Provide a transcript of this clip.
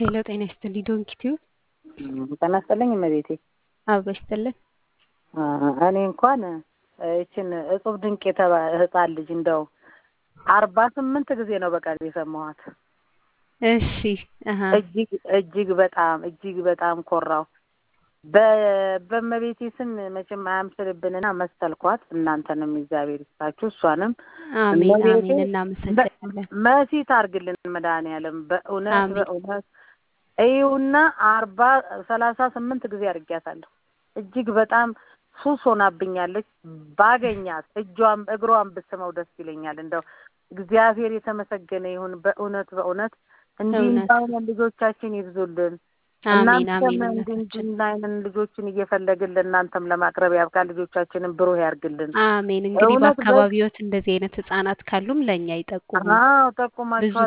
ሄሎ ጤና ይስጥልኝ ዶንኪቲዩ ጤና ይስጥልኝ እመቤቴ። አብሮ ይስጥልን። እኔ እንኳን እቺን እጹብ ድንቅ ህፃን ልጅ እንደው 48 ጊዜ ነው በቀን የሰማኋት። እሺ እጅግ በጣም ኮራው። በእመቤቴ ስም መቼም አያምስልብንና መሰልኳት። እናንተንም እግዚአብሔር ይስጣችሁ፣ እሷንም አሜን አሜን። እናመሰግናለን። መሲት አርግልን መድኃኒዓለም በእውነት ይኸውና 38 ጊዜ አድርጊያታለሁ። እጅግ በጣም ሱስ ሆናብኛለች። ባገኛት እግሯን ብስመው ደስ ይለኛል። እንደው እግዚአብሔር የተመሰገነ ይሁን። በእውነት እንዲህ አይነት ልጆቻችን ይብዙልን። አሜን እናንተም አሜን። እንዲህ አይነት ልጆችን እየፈለግን ለእናንተም ለማቅረብ ያብቃ። ልጆቻችንን ብሩህ ያርግልን። አሜን። እንግዲህ በአካባቢዎት እንደዚህ አይነት ህፃናት ካሉም ለኛ ይጠቁሙ። አዎ ጠቁማችኋል።